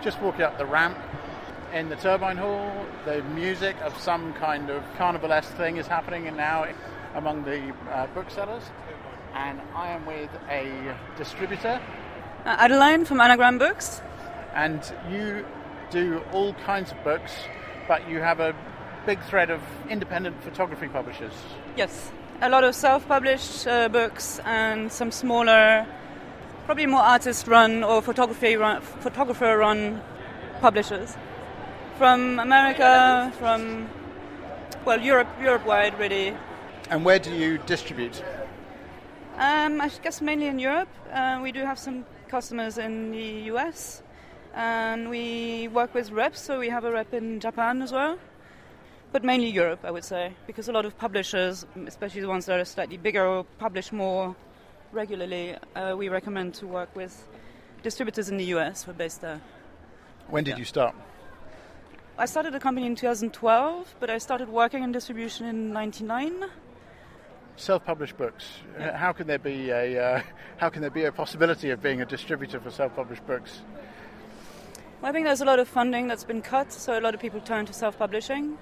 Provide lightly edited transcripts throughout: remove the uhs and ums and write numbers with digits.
just walking up the ramp in the Turbine Hall. The music of some kind of carnivalesque thing is happening now among the booksellers. And I am with a distributor. Adeline from Anagram Books. And you do all kinds of books, but you have a big thread of independent photography publishers. Yes, a lot of self-published books and some smaller, probably more artist-run or photographer-run publishers. From America, from, Europe-wide, really. And where do you distribute? I guess mainly in Europe. We do have some customers in the US. And we work with reps, so we have a rep in Japan as well. But mainly Europe, I would say, because a lot of publishers, especially the ones that are slightly bigger or publish more regularly, we recommend to work with distributors in the US who are based there. When did you start? I started the company in 2012, but I started working in distribution in 1999. Self-published books. Yeah. How can there be a possibility of being a distributor for self-published books? Well, I think there's a lot of funding that's been cut, so a lot of people turn to self-publishing.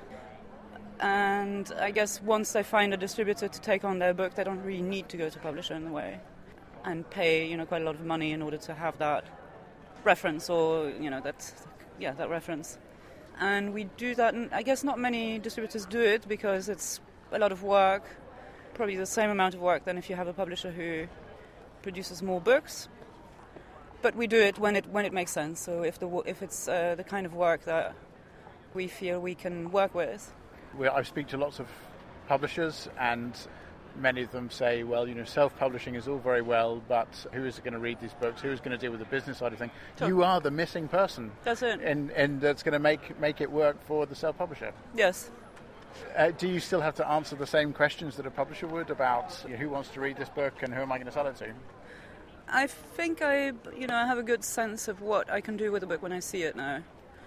And I guess once they find a distributor to take on their book, they don't really need to go to publisher in a way and pay, quite a lot of money in order to have that reference or, that reference. And we do that, and I guess not many distributors do it because it's a lot of work, probably the same amount of work than if you have a publisher who produces more books. But we do it when it makes sense. So if it's the kind of work that we feel we can work with. I speak to lots of publishers, and many of them say, well, self-publishing is all very well, but who is going to read these books? Who is going to deal with the business side of things? Sure. You are the missing person. That's it. And that's going to make it work for the self-publisher. Yes. Do you still have to answer the same questions that a publisher would about who wants to read this book and who am I going to sell it to? I think I have a good sense of what I can do with a book when I see it now.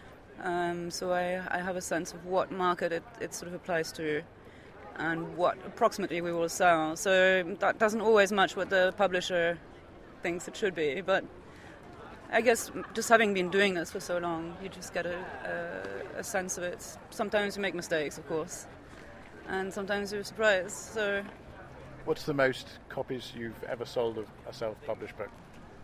So I have a sense of what market it sort of applies to and what approximately we will sell. So that doesn't always match what the publisher thinks it should be. But I guess just having been doing this for so long, you just get a sense of it. Sometimes you make mistakes, of course, and sometimes you're surprised. So. What's the most copies you've ever sold of a self-published book?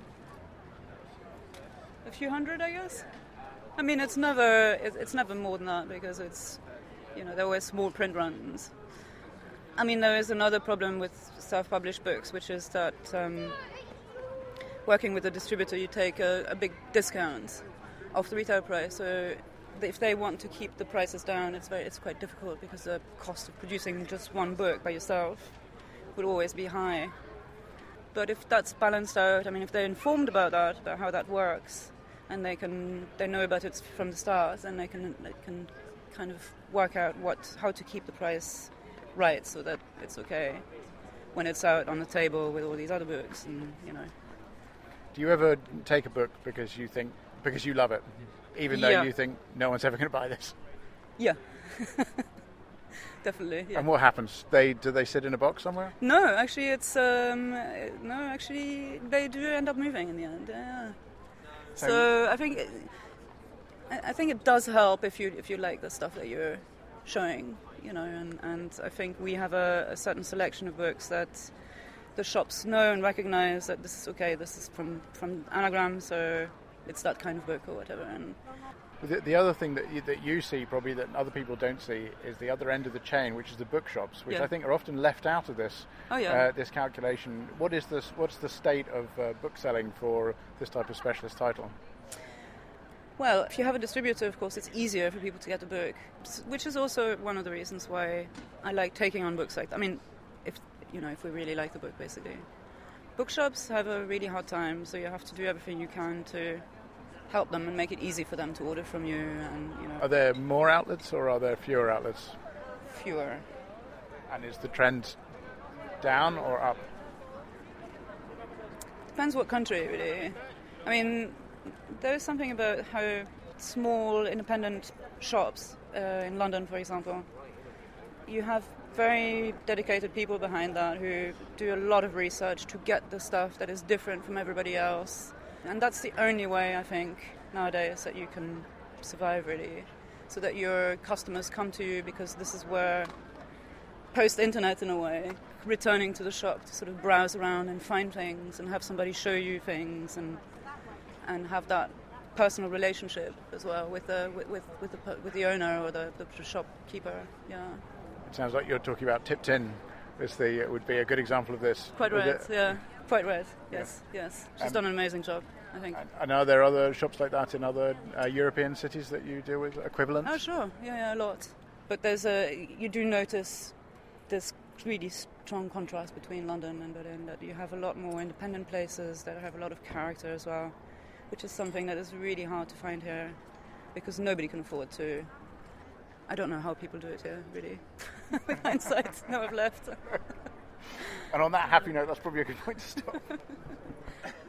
A few hundred, I guess. I mean, it's never more than that because it's, there were small print runs. I mean, there is another problem with self-published books, which is that working with a distributor, you take a big discount off the retail price. So if they want to keep the prices down, it's quite difficult because the cost of producing just one book by yourself would always be high. But if that's balanced out, I mean, if they're informed about how that works, and they know about it from the start, and they can kind of work out how to keep the price right so that it's okay when it's out on the table with all these other books, and Do you ever take a book because you love it, even though you think no one's ever going to buy this? Yeah. Definitely. Yeah. And what happens? Do they sit in a box somewhere? No, actually, they do end up moving in the end. Yeah. So I think it does help if you like the stuff that you're showing, and I think we have a certain selection of books that the shops know and recognize that this is okay. This is from Anagram, so it's that kind of book or whatever. And the other thing that you see, probably that other people don't see, is the other end of the chain, which is the bookshops, which I think are often left out of this this calculation. What's the state of book selling for this type of specialist title? Well, if you have a distributor, of course, it's easier for people to get a book, which is also one of the reasons why I like taking on books like that. I mean, if we really like the book, basically. Bookshops have a really hard time, so you have to do everything you can to help them and make it easy for them to order from you. And Are there more outlets or are there fewer outlets? Fewer. And is the trend down or up? Depends what country, really. I mean, there's something about how small independent shops in London, for example, you have very dedicated people behind that who do a lot of research to get the stuff that is different from everybody else And that's the only way, I think, nowadays that you can survive, really. So that your customers come to you, because this is where, post-internet in a way, returning to the shop to sort of browse around and find things and have somebody show you things and have that personal relationship as well with the owner or the shopkeeper. Yeah. It sounds like you're talking about Tip Tin. It would be a good example of this. Quite right. Yeah. Quite right. Yes. Yeah. Yes. She's done an amazing job, I think. And are there other shops like that in other European cities that you deal with, equivalents? Oh, sure. Yeah, a lot. But you do notice this really strong contrast between London and Berlin, that you have a lot more independent places that have a lot of character as well, which is something that is really hard to find here because nobody can afford to. I don't know how people do it here, really. With hindsight, now I've left. And on that happy note, that's probably a good point to stop.